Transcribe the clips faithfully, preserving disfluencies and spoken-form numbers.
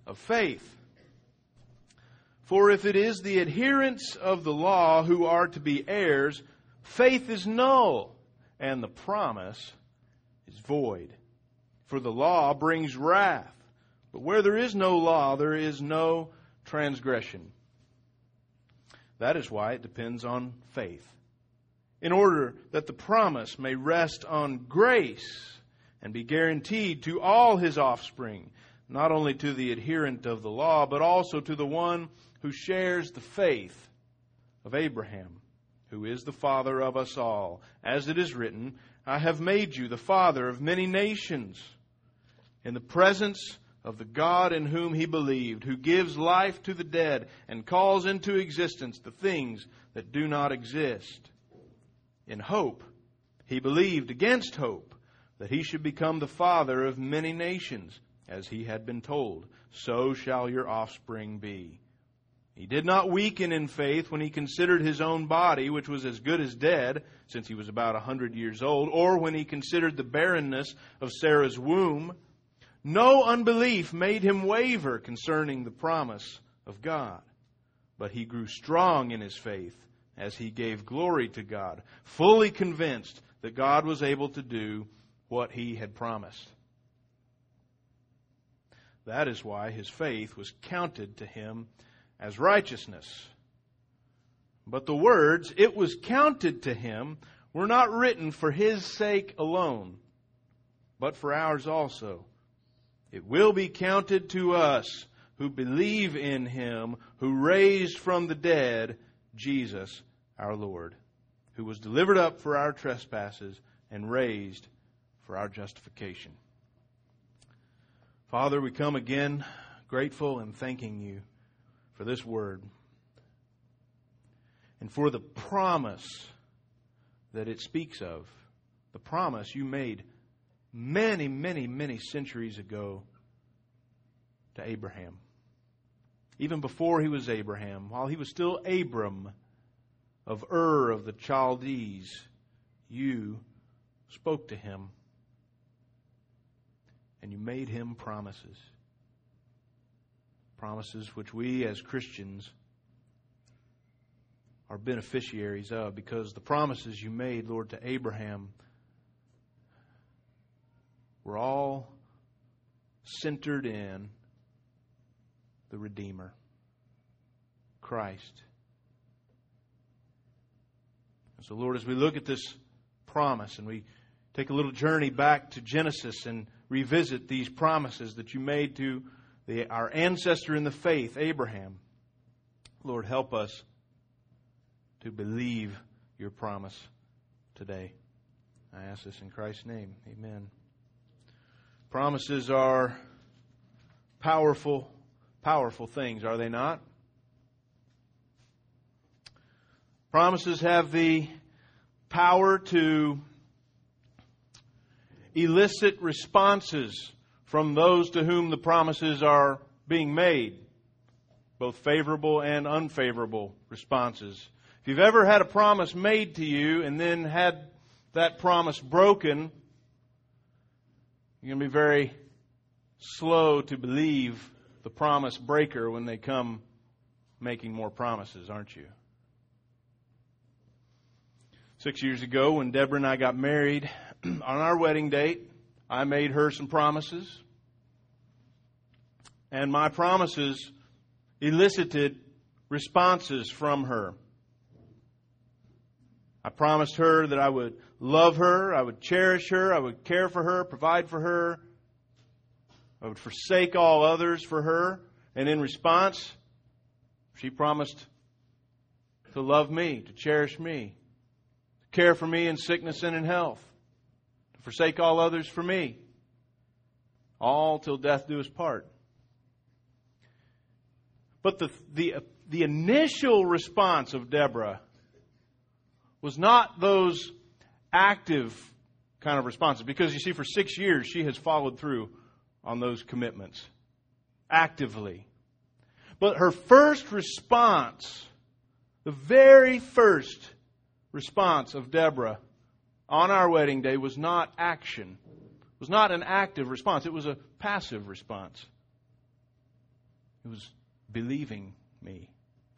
of faith. For if it is the adherents of the law who are to be heirs, faith is null, and the promise is void. For the law brings wrath, but where there is no law, there is no transgression. That is why it depends on faith, in order that the promise may rest on grace and be guaranteed to all his offspring, not only to the adherent of the law, but also to the one who shares the faith of Abraham, who is the father of us all. As it is written, I have made you the father of many nations, in the presence of the God in whom he believed, who gives life to the dead and calls into existence the things that do not exist. In hope, he believed against hope that he should become the father of many nations, as he had been told, so shall your offspring be. He did not weaken in faith when he considered his own body, which was as good as dead, since he was about a hundred years old, or when he considered the barrenness of Sarah's womb. No unbelief made him waver concerning the promise of God, but he grew strong in his faith as he gave glory to God, fully convinced that God was able to do what he had promised. That is why his faith was counted to him as righteousness. But the words, "it was counted to him," were not written for his sake alone, but for ours also. It will be counted to us who believe in him who raised from the dead Jesus our Lord, who was delivered up for our trespasses and raised for our justification. Father, we come again grateful and thanking you for this word and for the promise that it speaks of, the promise you made many, many, many centuries ago to Abraham. Even before he was Abraham, while he was still Abram of Ur of the Chaldees, you spoke to him and you made him promises. Promises which we as Christians are beneficiaries of, because the promises you made, Lord, to Abraham were all centered in the Redeemer, Christ. And so, Lord, as we look at this promise and we take a little journey back to Genesis and revisit these promises that you made to the, our ancestor in the faith, Abraham, Lord, help us to believe your promise today. I ask this in Christ's name. Amen. Promises are powerful, powerful things, are they not? Promises have the power to elicit responses from those to whom the promises are being made, both favorable and unfavorable responses. If you've ever had a promise made to you and then had that promise broken, you're going to be very slow to believe the promise breaker when they come making more promises, aren't you? Six years ago, when Deborah and I got married, on our wedding date, I made her some promises. And my promises elicited responses from her. I promised her that I would love her, I would cherish her, I would care for her, provide for her. I would forsake all others for her. And in response, she promised to love me, to cherish me, to care for me in sickness and in health, to forsake all others for me, all till death do us part. But the, the, the initial response of Deborah was not those active kind of responses. Because you see, for six years she has followed through on those commitments actively. But her first response, the very first response of Deborah on our wedding day was not action. It was not an active response. It was a passive response. It was believing me.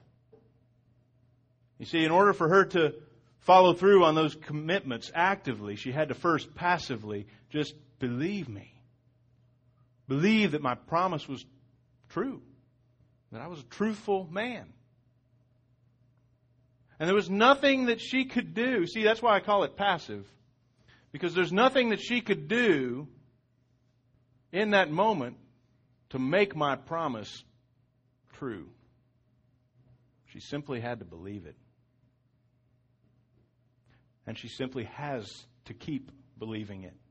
You see, in order for her to follow through on those commitments actively, she had to first passively just believe me. Believe that my promise was true. That I was a truthful man. And there was nothing that she could do. See, that's why I call it passive. Because there's nothing that she could do in that moment to make my promise true. She simply had to believe it. And she simply has to keep believing it.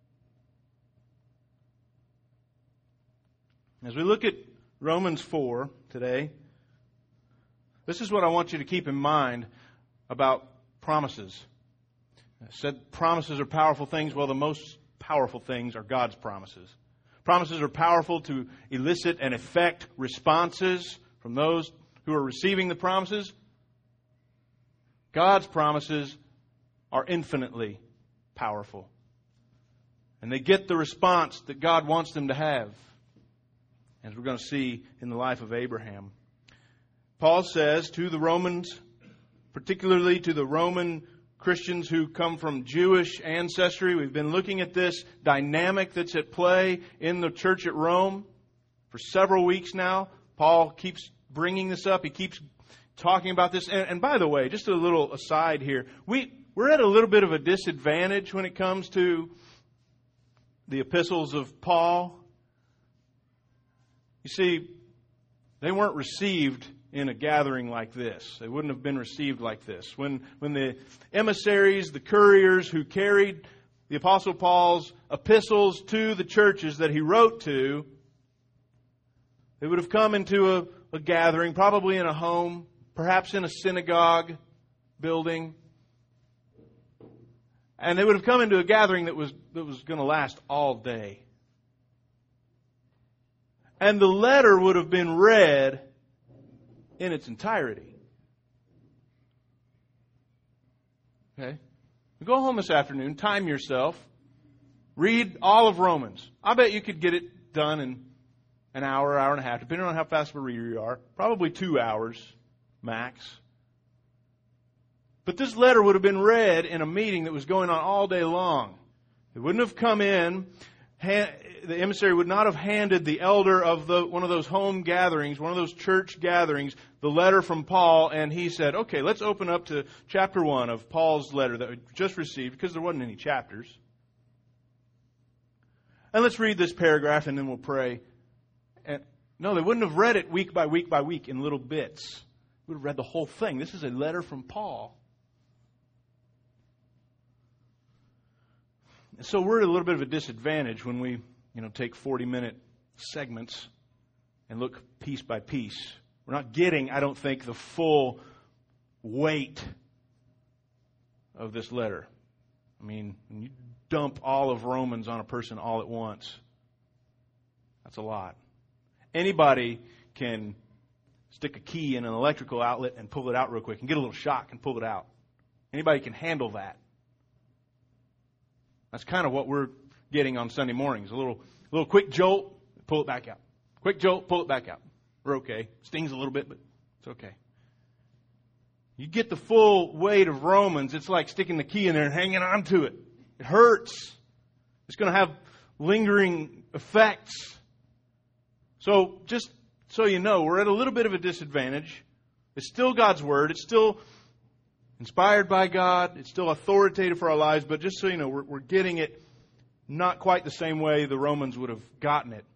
As we look at Romans four today, this is what I want you to keep in mind about promises. I said promises are powerful things. Well, the most powerful things are God's promises. Promises are powerful to elicit and effect responses from those who are receiving the promises. God's promises are infinitely powerful. And they get the response that God wants them to have, as we're going to see in the life of Abraham. Paul says to the Romans, particularly to the Roman Christians who come from Jewish ancestry, we've been looking at this dynamic that's at play in the church at Rome for several weeks now. Paul keeps bringing this up. He keeps talking about this. And, and by the way, just a little aside here, we, we're at a little bit of a disadvantage when it comes to the epistles of Paul. You see, they weren't received in a gathering like this. They wouldn't have been received like this. When, when the emissaries, the couriers who carried the Apostle Paul's epistles to the churches that he wrote to, they would have come into a, a gathering, probably in a home, perhaps in a synagogue building. And they would have come into a gathering that was, that was going to last all day. And the letter would have been read in its entirety. Okay? Go home this afternoon, time yourself, read all of Romans. I bet you could get it done in an hour, hour and a half, depending on how fast of a reader you are. Probably two hours max. But this letter would have been read in a meeting that was going on all day long. It wouldn't have come in. The emissary would not have handed the elder of the, one of those home gatherings, one of those church gatherings, the letter from Paul, and he said, okay, let's open up to chapter one of Paul's letter that we just received, because there wasn't any chapters. And let's read this paragraph and then we'll pray. And no, they wouldn't have read it week by week by week in little bits. They would have read the whole thing. This is a letter from Paul. And so we're at a little bit of a disadvantage when we, you know, take forty-minute segments and look piece by piece. We're not getting, I don't think, the full weight of this letter. I mean, when you dump all of Romans on a person all at once, that's a lot. Anybody can stick a key in an electrical outlet and pull it out real quick and get a little shock and pull it out. Anybody can handle that. That's kind of what we're getting on Sunday mornings. A little, little quick jolt, pull it back out. Quick jolt, pull it back out. We're okay. Stings a little bit, but it's okay. You get the full weight of Romans, it's like sticking the key in there and hanging on to it. It hurts. It's going to have lingering effects. So just so you know, we're at a little bit of a disadvantage. It's still God's Word. It's still inspired by God. It's still authoritative for our lives. But just so you know, we're, we're getting it not quite the same way the Romans would have gotten it.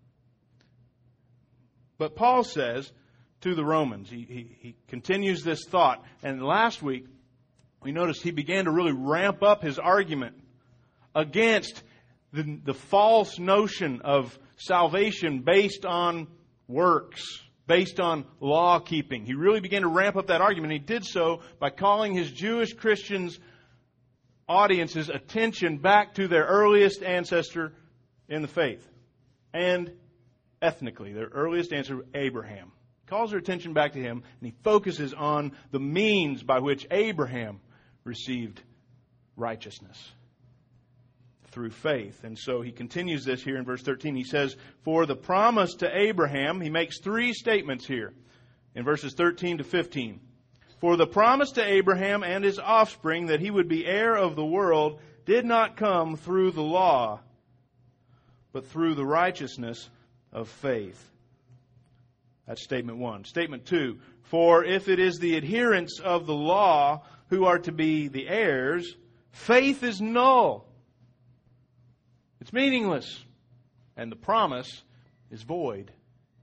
But Paul says to the Romans, he, he, he continues this thought. And last week, we noticed he began to really ramp up his argument against the, the false notion of salvation based on works, based on law keeping. He really began to ramp up that argument. He did so by calling his Jewish Christians audience's attention back to their earliest ancestor in the faith. And ethnically, their earliest ancestor, Abraham. He calls their attention back to him, and he focuses on the means by which Abraham received righteousness. through faith. And so he continues this here in verse thirteen. He says, for the promise to Abraham, he makes three statements here in verses thirteen to fifteen. For the promise to Abraham and his offspring that he would be heir of the world did not come through the law, but through the righteousness of faith. That's statement one. Statement two, for if it is the adherents of the law who are to be the heirs, faith is null. It's meaningless, and the promise is void.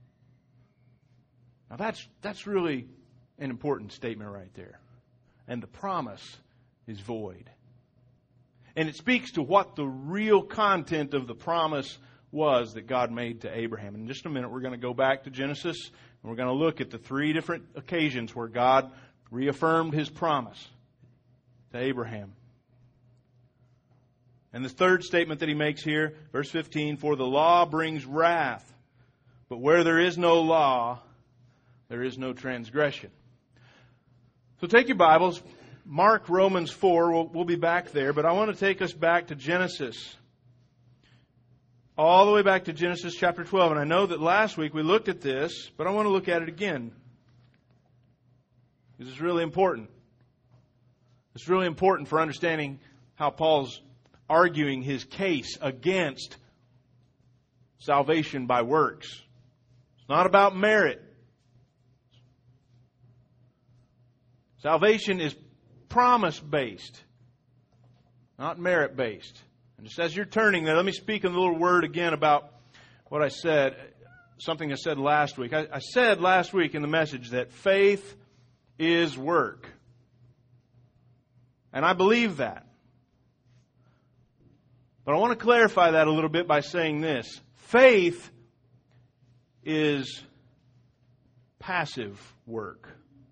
Now that's that's really an important statement right there. And the promise is void. And it speaks to what the real content of the promise was that God made to Abraham. In just a minute, we're going to go back to Genesis, and we're going to look at the three different occasions where God reaffirmed His promise to Abraham. And the third statement that he makes here, verse fifteen, for the law brings wrath, but where there is no law, there is no transgression. So take your Bibles, mark Romans four, we'll, we'll be back there, but I want to take us back to Genesis. All the way back to Genesis chapter twelve. And I know that last week we looked at this, but I want to look at it again. This is really important. It's really important for understanding how Paul's arguing his case against salvation by works. It's not about merit. Salvation is promise-based, not merit-based. And just as you're turning there, let me speak a little word again about what I said, something I said last week. I, I said last week in the message that faith is work. And I believe that. But I want to clarify that a little bit by saying this. Faith is passive work.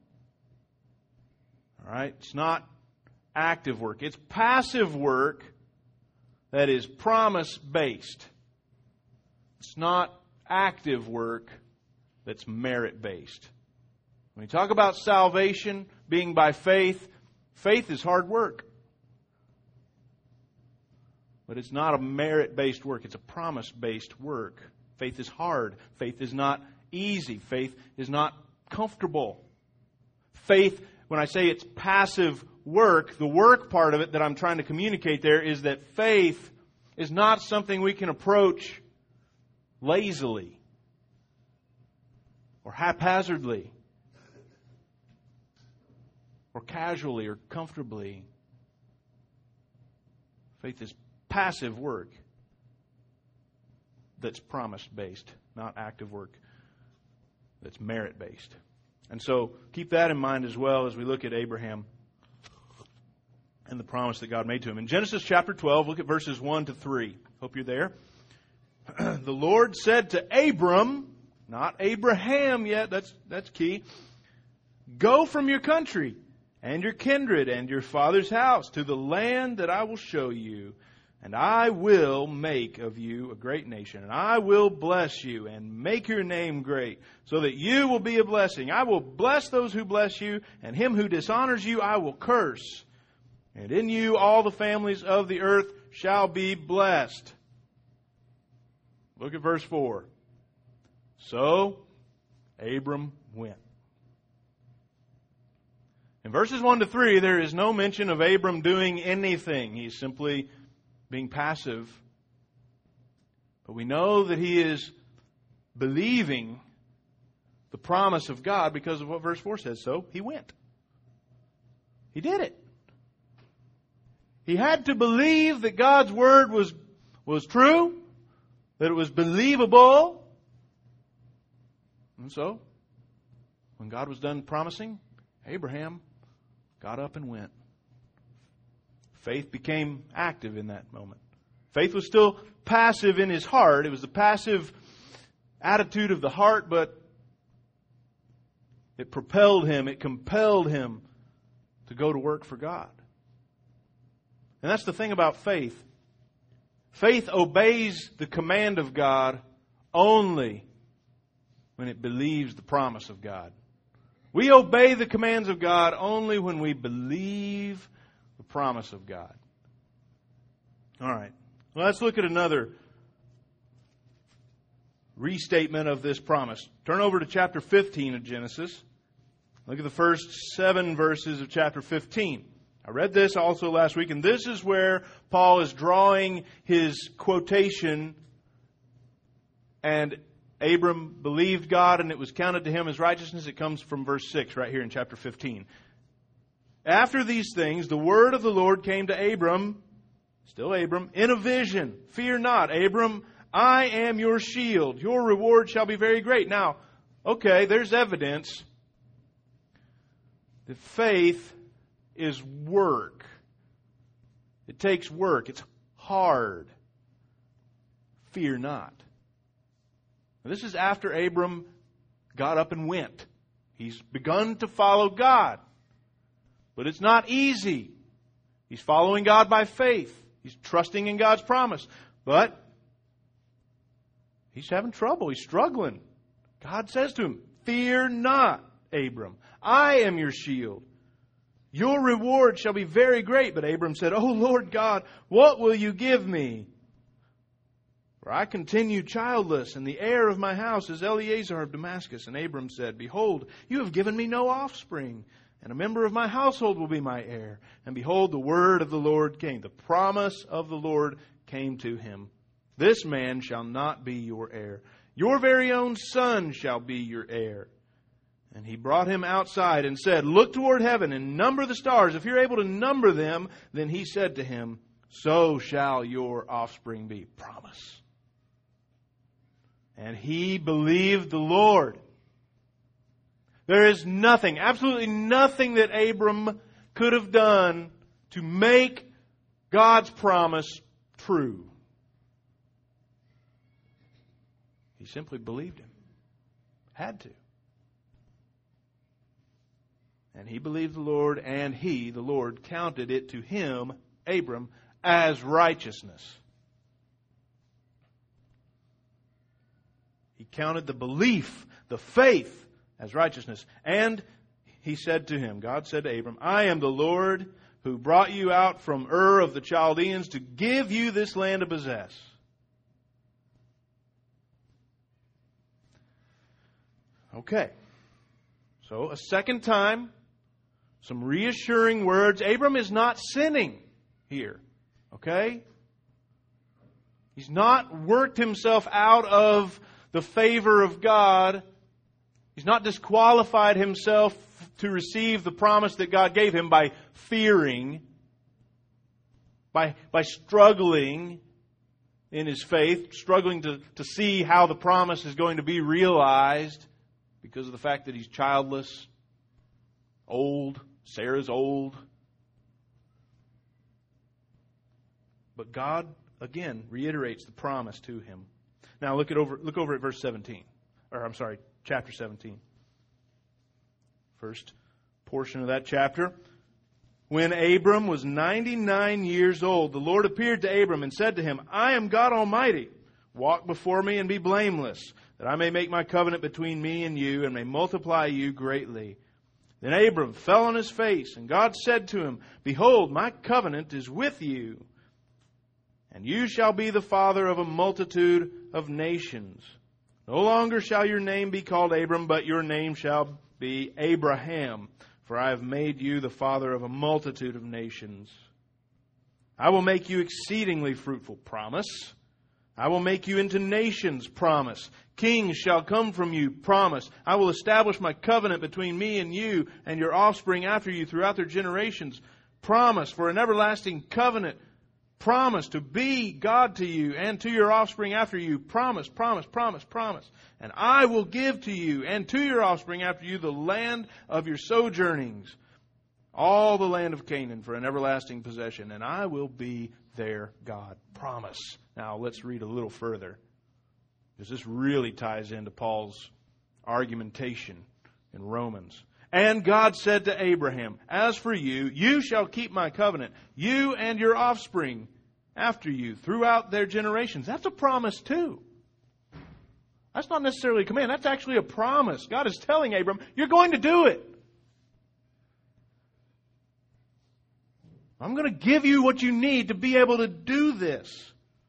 All right? It's not active work. It's passive work that is promise-based. It's not active work that's merit-based. When we talk about salvation being by faith, faith is hard work. But it's not a merit-based work. It's a promise-based work. Faith is hard. Faith is not easy. Faith is not comfortable. Faith, when I say it's passive work, the work part of it that I'm trying to communicate there is that faith is not something we can approach lazily or haphazardly or casually or comfortably. Faith is passive work that's promise-based, not active work that's merit-based. And so keep that in mind as well as we look at Abraham and the promise that God made to him. In Genesis chapter twelve, look at verses one to three. Hope you're there. The Lord said to Abram, not Abraham yet, that's, that's key, go from your country and your kindred and your father's house to the land that I will show you. And I will make of you a great nation, and I will bless you and make your name great, so that you will be a blessing. I will bless those who bless you, and him who dishonors you I will curse. And in you all the families of the earth shall be blessed. Look at verse four. So Abram went. In verses one to three, there is no mention of Abram doing anything. He's simply being passive. But we know that he is believing the promise of God because of what verse four says. So he went. He did it. He had to believe that God's word was, was true, that it was believable. And so, when God was done promising, Abraham got up and went. Faith became active in that moment. Faith was still passive in his heart. It was the passive attitude of the heart, but it propelled him, it compelled him to go to work for God. And that's the thing about faith. Faith obeys the command of God only when it believes the promise of God. We obey the commands of God only when we believe the promise of God. All right. Well, let's look at another restatement of this promise. Turn over to chapter fifteen of Genesis. Look at the first seven verses of chapter fifteen. I read this also last week, and this is where Paul is drawing his quotation, and Abram believed God, and it was counted to him as righteousness. It comes from verse six right here in chapter fifteen. After these things, the word of the Lord came to Abram, still Abram, in a vision. Fear not, Abram, I am your shield. Your reward shall be very great. Now, okay, there's evidence that faith is work. It takes work. It's hard. Fear not. Now, this is after Abram got up and went. He's begun to follow God. But it's not easy. He's following God by faith. He's trusting in God's promise. But he's having trouble. He's struggling. God says to him, fear not, Abram. I am your shield. Your reward shall be very great. But Abram said, O Lord God, what will you give me? For I continue childless, and the heir of my house is Eliezer of Damascus. And Abram said, Behold, you have given me no offspring, and a member of my household will be my heir. And behold, the word of the Lord came. The promise of the Lord came to him. This man shall not be your heir. Your very own son shall be your heir. And he brought him outside and said, Look toward heaven and number the stars. If you're able to number them, then he said to him, So shall your offspring be. Promise. And he believed the Lord. There is nothing, absolutely nothing that Abram could have done to make God's promise true. He simply believed him. Had to. And he believed the Lord, and he, the Lord, counted it to him, Abram, as righteousness. He counted the belief, the faith, as righteousness. And he said to him, God said to Abram, I am the Lord who brought you out from Ur of the Chaldeans to give you this land to possess. Okay. So a second time, some reassuring words. Abram is not sinning here. Okay? He's not worked himself out of the favor of God. He's not disqualified himself to receive the promise that God gave him by fearing, by, by struggling in his faith, struggling to, to see how the promise is going to be realized because of the fact that he's childless, old, Sarah's old. But God, again, reiterates the promise to him. Now look at over look over at verse seventeen. Or I'm sorry, chapter seventeen. First portion of that chapter. When Abram was ninety-nine years old, the Lord appeared to Abram and said to him, I am God Almighty. Walk before me and be blameless, that I may make my covenant between me and you and may multiply you greatly. Then Abram fell on his face, and God said to him, Behold, my covenant is with you, and you shall be the father of a multitude of nations. No longer shall your name be called Abram, but your name shall be Abraham, for I have made you the father of a multitude of nations. I will make you exceedingly fruitful. Promise. I will make you into nations. Promise. Kings shall come from you. Promise. I will establish my covenant between me and you and your offspring after you throughout their generations. Promise for an everlasting covenant. Promise to be God to you and to your offspring after you. Promise, promise, promise, promise. And I will give to you and to your offspring after you the land of your sojournings, all the land of Canaan for an everlasting possession, and I will be their God. Promise. Now let's read a little further, because this really ties into Paul's argumentation in Romans. And God said to Abraham, As for you, you shall keep my covenant, you and your offspring after you, throughout their generations. That's a promise too. That's not necessarily a command. That's actually a promise. God is telling Abram, you're going to do it. I'm going to give you what you need to be able to do this.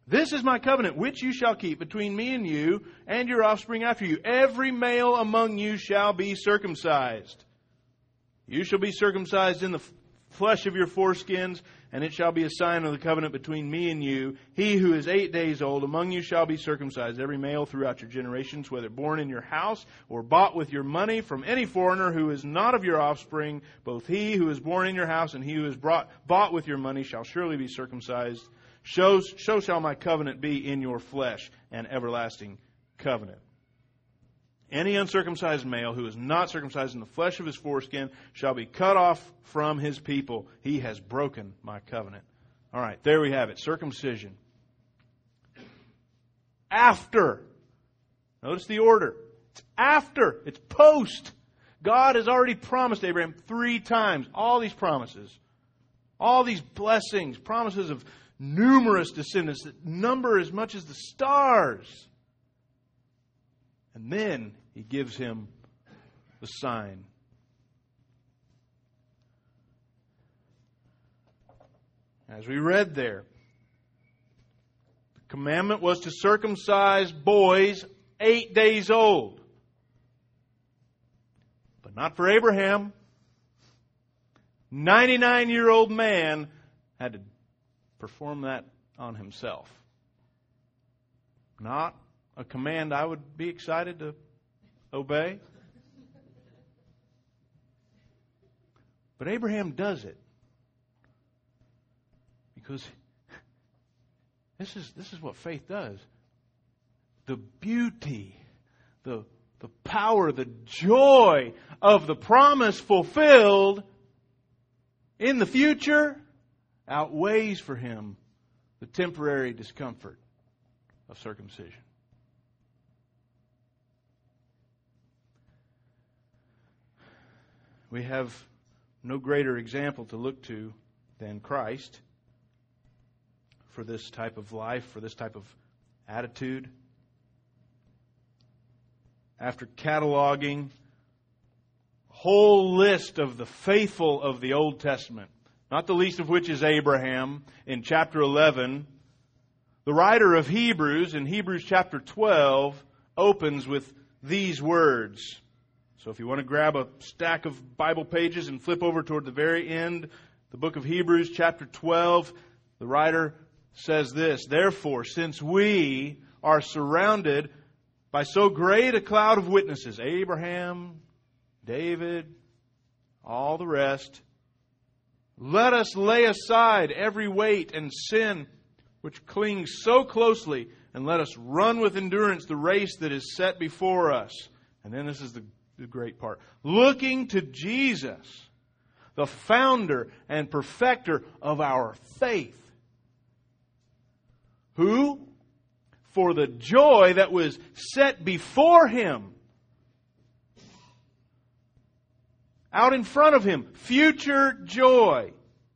This is my covenant, which you shall keep between me and you and your offspring after you. Every male among you shall be circumcised. You shall be circumcised in the flesh of your foreskins, and it shall be a sign of the covenant between me and you. He who is eight days old among you shall be circumcised, every male throughout your generations, whether born in your house or bought with your money from any foreigner who is not of your offspring. Both he who is born in your house and he who is brought, bought with your money shall surely be circumcised. So, so shall my covenant be in your flesh, an everlasting covenant. Any uncircumcised male who is not circumcised in the flesh of his foreskin shall be cut off from his people. He has broken my covenant. All right, there we have it. Circumcision. After. Notice the order. It's after. It's post. God has already promised Abraham three times all these promises. All these blessings, promises of numerous descendants that number as much as the stars. And then He gives him the sign. As we read there, the commandment was to circumcise boys eight days old. But not for Abraham. ninety-nine-year-old man had to perform that on himself. Not a command I would be excited to obey. But Abraham does it. Because this is this is what faith does. The beauty, the, the power, the joy of the promise fulfilled in the future outweighs for him the temporary discomfort of circumcision. We have no greater example to look to than Christ for this type of life, for this type of attitude. After cataloging a whole list of the faithful of the Old Testament, not the least of which is Abraham, in chapter eleven, the writer of Hebrews, in Hebrews chapter twelve, opens with these words. So if you want to grab a stack of Bible pages and flip over toward the very end, the book of Hebrews chapter twelve, the writer says this: Therefore, since we are surrounded by so great a cloud of witnesses, Abraham, David, all the rest, let us lay aside every weight and sin which clings so closely, and let us run with endurance the race that is set before us. And then this is the, the great part. Looking to Jesus, the founder and perfecter of our faith, who, for the joy that was set before Him, out in front of Him, future joy,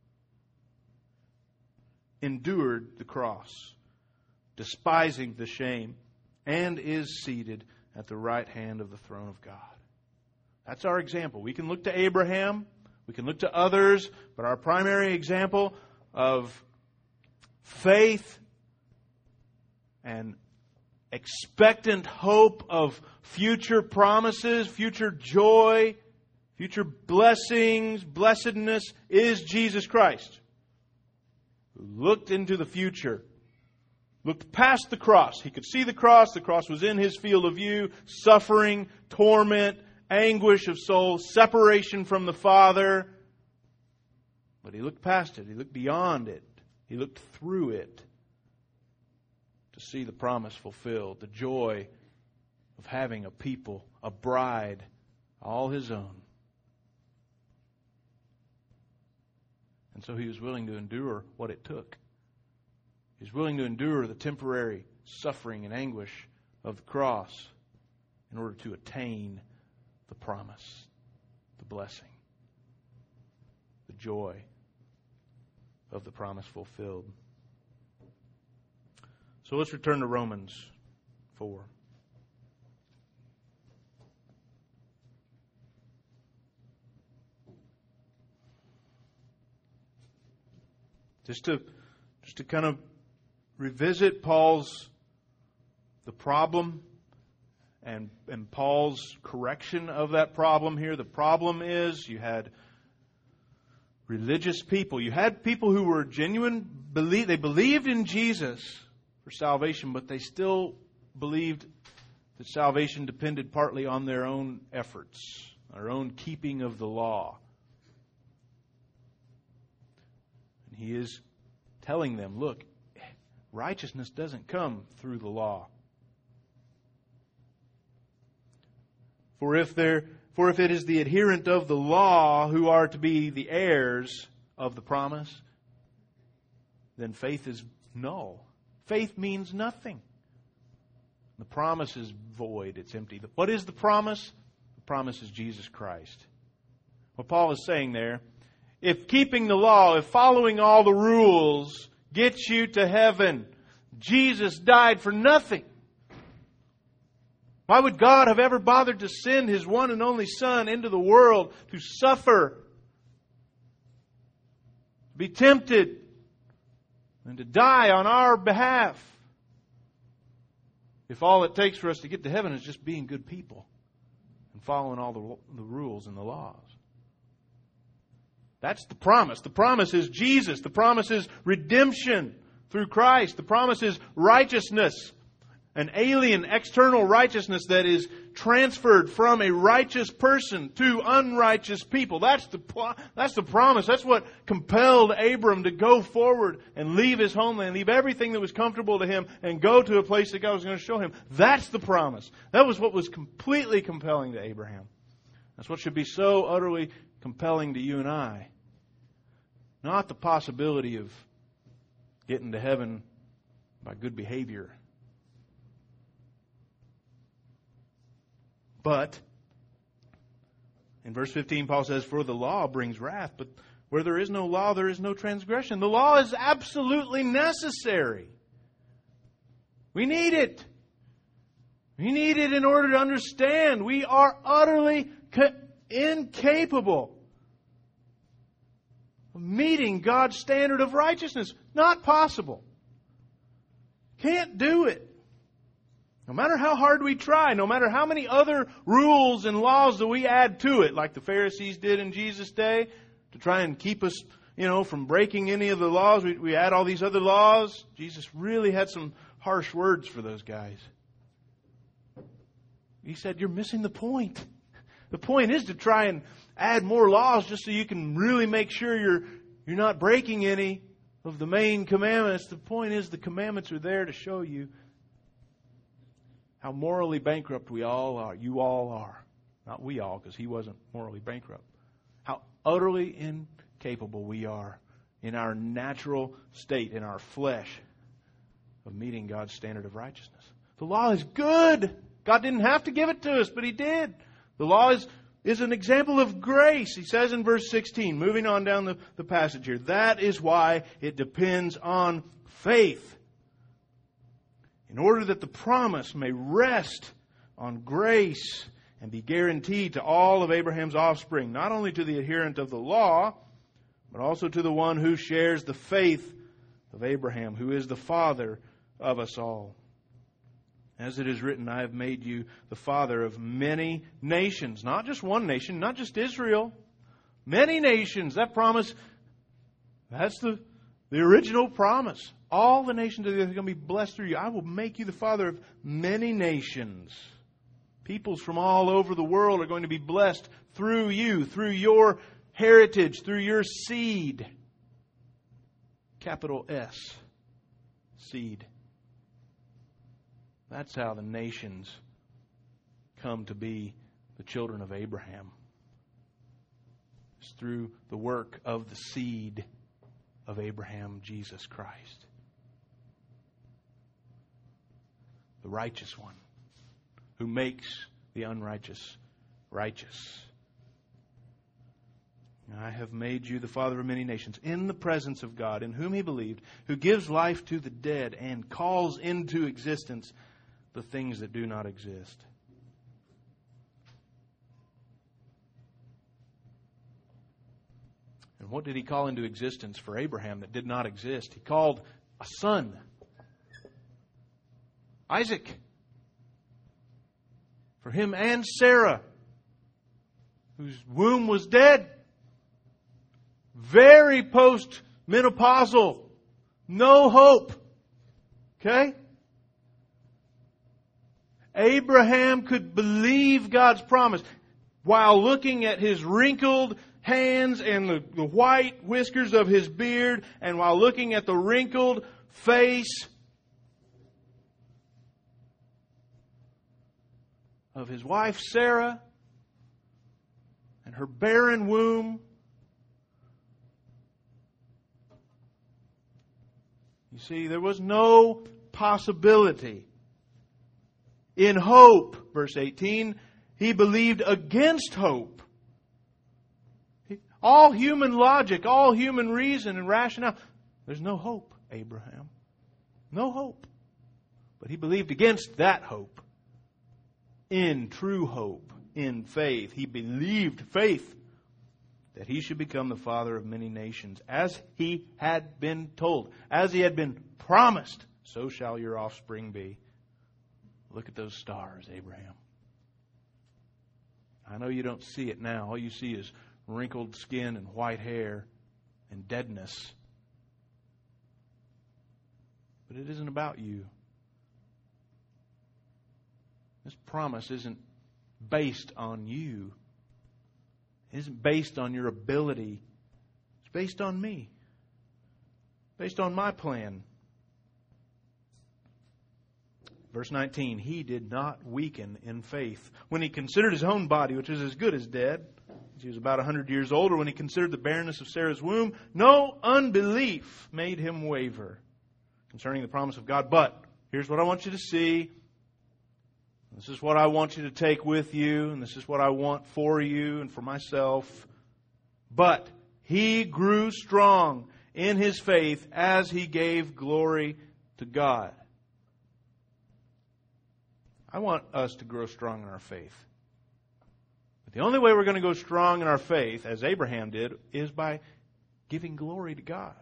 endured the cross, despising the shame, and is seated at the right hand of the throne of God. That's our example. We can look to Abraham, we can look to others, but our primary example of faith and expectant hope of future promises, future joy, future blessings, blessedness is Jesus Christ, who looked into the future, looked past the cross. He could see the cross. The cross was in His field of view. Suffering, torment, anguish of soul, separation from the Father. But He looked past it. He looked beyond it. He looked through it to see the promise fulfilled, the joy of having a people, a bride, all His own. And so He was willing to endure what it took. He was willing to endure the temporary suffering and anguish of the cross in order to attain the promise, the blessing, the joy of the promise fulfilled. So let's return to Romans four. Just to, just to kind of revisit Paul's the problem and, and Paul's correction of that problem here. The problem is you had religious people. You had people who were genuine, believe, they believed in Jesus for salvation, but they still believed that salvation depended partly on their own efforts, their own keeping of the law. And he is telling them, look, righteousness doesn't come through the law. For if there, for if it is the adherent of the law who are to be the heirs of the promise, then faith is null. Faith means nothing. The promise is void. It's empty. What is the promise? The promise is Jesus Christ. What Paul is saying there, if keeping the law, if following all the rules gets you to heaven, Jesus died for nothing. Why would God have ever bothered to send His one and only Son into the world to suffer, to be tempted, and to die on our behalf, if all it takes for us to get to heaven is just being good people and following all the, the rules and the laws? That's the promise. The promise is Jesus. The promise is redemption through Christ. The promise is righteousness. An alien external righteousness that is transferred from a righteous person to unrighteous people. That's the, that's the promise. That's what compelled Abram to go forward and leave his homeland, leave everything that was comfortable to him and go to a place that God was going to show him. That's the promise. That was what was completely compelling to Abraham. That's what should be so utterly compelling to you and I. Not the possibility of getting to heaven by good behavior. But, in verse fifteen, Paul says, for the law brings wrath, but where there is no law, there is no transgression. The law is absolutely necessary. We need it. We need it in order to understand. We are utterly ca- incapable of meeting God's standard of righteousness. Not possible. Can't do it. No matter how hard we try, no matter how many other rules and laws that we add to it, like the Pharisees did in Jesus' day, to try and keep us, you know, from breaking any of the laws, we, we add all these other laws. Jesus really had some harsh words for those guys. He said, you're missing the point. The point is to try and add more laws just so you can really make sure you're you're not breaking any of the main commandments. The point is the commandments are there to show you how morally bankrupt we all are. You all are. Not we all, because he wasn't morally bankrupt. How utterly incapable we are in our natural state, in our flesh, of meeting God's standard of righteousness. The law is good. God didn't have to give it to us, but He did. The law is, is an example of grace. He says in verse sixteen, moving on down the, the passage here, that is why it depends on faith, in order that the promise may rest on grace and be guaranteed to all of Abraham's offspring, not only to the adherent of the law, but also to the one who shares the faith of Abraham, who is the father of us all. As it is written, I have made you the father of many nations. Not just one nation, not just Israel. Many nations. That promise, that's the, the original promise. All the nations of the earth are going to be blessed through you. I will make you the father of many nations. Peoples from all over the world are going to be blessed through you, through your heritage, through your seed. Capital S. Seed. That's how the nations come to be the children of Abraham. It's through the work of the seed of Abraham, Jesus Christ. The righteous one who makes the unrighteous righteous. I have made you the father of many nations in the presence of God, in whom He believed, who gives life to the dead and calls into existence the things that do not exist. And what did He call into existence for Abraham that did not exist? He called a son. Isaac. For him and Sarah, whose womb was dead. Very post-menopausal. No hope. Okay? Abraham could believe God's promise while looking at his wrinkled hands and the, the white whiskers of his beard, and while looking at the wrinkled face of his wife Sarah and her barren womb. You see, there was no possibility. In hope, verse eighteen, he believed against hope. All human logic, all human reason and rationale. There's no hope, Abraham. No hope. But he believed against that hope. In true hope, in faith. He believed faith that he should become the father of many nations. As he had been told, as he had been promised, so shall your offspring be. Look at those stars, Abraham. I know you don't see it now. All you see is wrinkled skin and white hair and deadness. But it isn't about you. This promise isn't based on you. It isn't based on your ability. It's based on me. Based on my plan. Verse nineteen, he did not weaken in faith. When he considered his own body, which was as good as dead, he was about one hundred years older, when he considered the barrenness of Sarah's womb, no unbelief made him waver concerning the promise of God. But here's what I want you to see. This is what I want you to take with you, and this is what I want for you and for myself. But he grew strong in his faith as he gave glory to God. I want us to grow strong in our faith. But the only way we're going to go strong in our faith, as Abraham did, is by giving glory to God.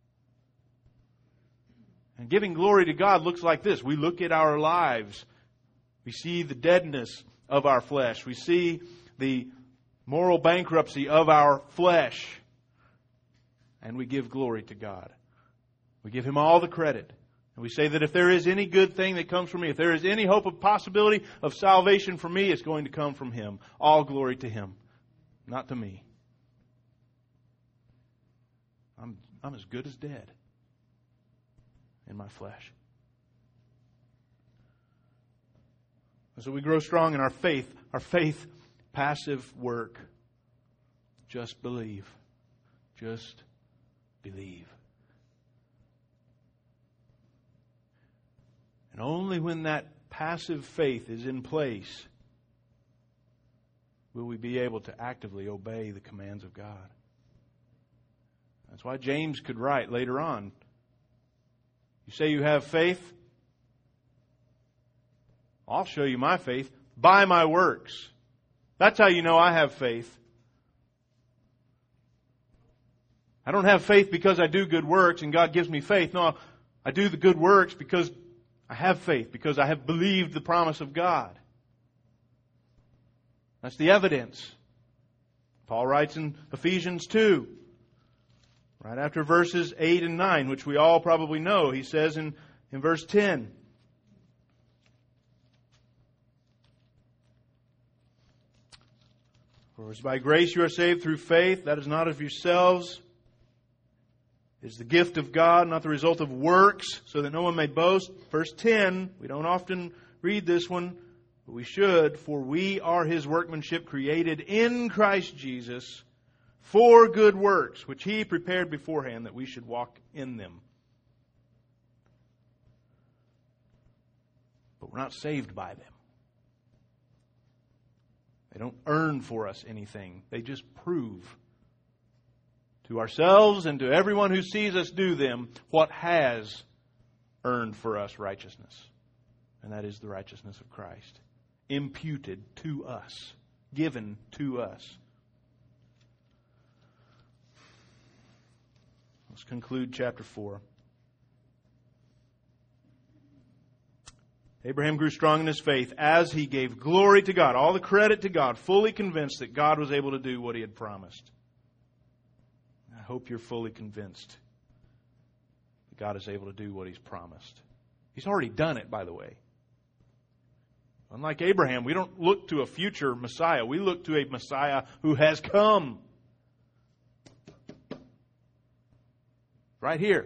And giving glory to God looks like this. We look at our lives. We see the deadness of our flesh. We see the moral bankruptcy of our flesh. And we give glory to God. We give Him all the credit. And we say that if there is any good thing that comes from me, if there is any hope of possibility of salvation for me, it's going to come from Him. All glory to Him, not to me. I'm, I'm as good as dead in my flesh. And so we grow strong in our faith. Our faith, passive work. Just believe. Just believe. And only when that passive faith is in place will we be able to actively obey the commands of God. That's why James could write later on, you say you have faith? I'll show you my faith by my works. That's how you know I have faith. I don't have faith because I do good works and God gives me faith. No, I do the good works because I have faith, because I have believed the promise of God. That's the evidence. Paul writes in Ephesians two, right after verses eight and nine, which we all probably know. He says in, in verse ten, for as by grace you are saved through faith, that is not of yourselves. It is the gift of God, not the result of works, so that no one may boast. Verse ten, we don't often read this one, but we should. For we are His workmanship, created in Christ Jesus for good works, which He prepared beforehand that we should walk in them. But we're not saved by them. They don't earn for us anything. They just prove to ourselves and to everyone who sees us do them what has earned for us righteousness. And that is the righteousness of Christ. Imputed to us. Given to us. Let's conclude chapter four. Abraham grew strong in his faith as he gave glory to God, all the credit to God, fully convinced that God was able to do what He had promised. I hope you're fully convinced that God is able to do what He's promised. He's already done it, by the way. Unlike Abraham, we don't look to a future Messiah. We look to a Messiah who has come. Right here.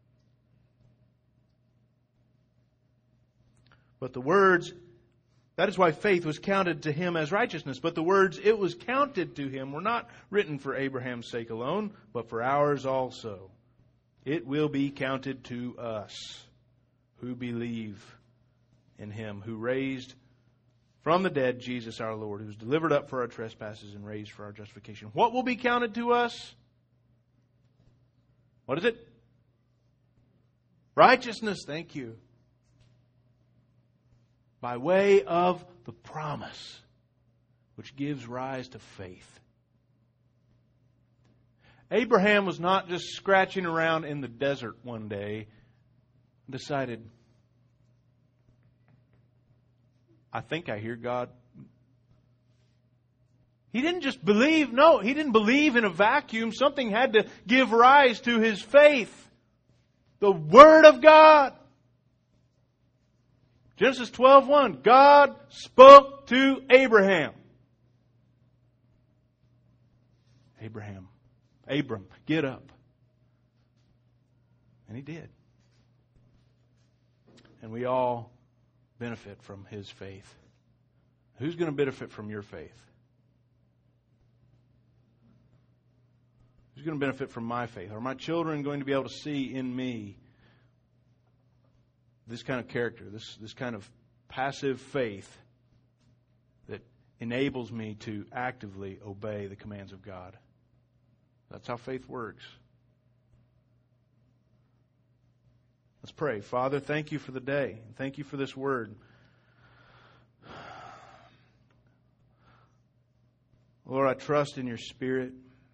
But the words, that is why faith was counted to him as righteousness. But the words, it was counted to him, were not written for Abraham's sake alone, but for ours also. It will be counted to us who believe in Him, who raised from the dead Jesus our Lord, who was delivered up for our trespasses and raised for our justification. What will be counted to us? What is it? Righteousness, thank you. By way of the promise, which gives rise to faith. Abraham was not just scratching around in the desert one day and decided, I think I hear God. He didn't just believe. No, he didn't believe in a vacuum. Something had to give rise to his faith. The Word of God. Genesis twelve one. God spoke to Abraham. Abraham. Abram, get up. And he did. And we all benefit from his faith. Who's going to benefit from your faith? Who's going to benefit from my faith? Are my children going to be able to see in me this kind of character, this, this kind of passive faith that enables me to actively obey the commands of God? That's how faith works. Let's pray. Father, thank You for the day. Thank You for this word. Lord, I trust in Your Spirit.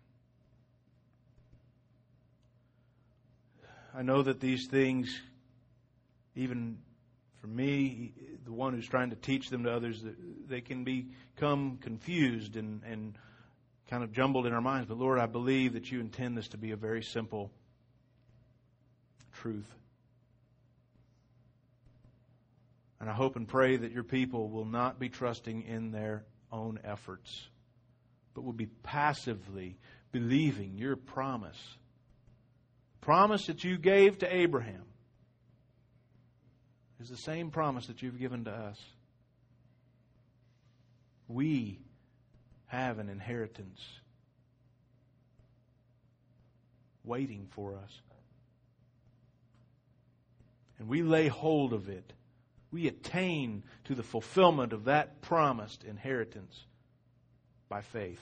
I know that these things, even for me, the one who's trying to teach them to others, they can become confused and, and kind of jumbled in our minds. But Lord, I believe that You intend this to be a very simple truth. And I hope and pray that Your people will not be trusting in their own efforts, but will be passively believing Your promise. Promise that You gave to Abraham is the same promise that You've given to us. We have an inheritance waiting for us. And we lay hold of it. We attain to the fulfillment of that promised inheritance by faith.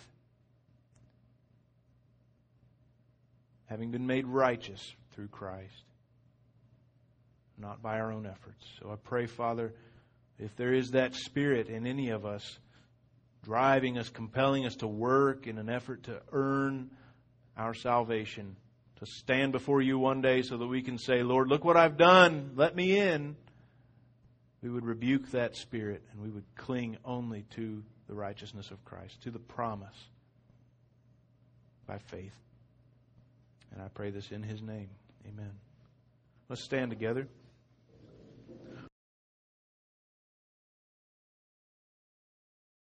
Having been made righteous through Christ, not by our own efforts. So I pray, Father, if there is that spirit in any of us, driving us, compelling us to work in an effort to earn our salvation, to stand before You one day so that we can say, Lord, look what I've done, let me in. We would rebuke that spirit and we would cling only to the righteousness of Christ, to the promise by faith. And I pray this in His name. Amen. Let's stand together.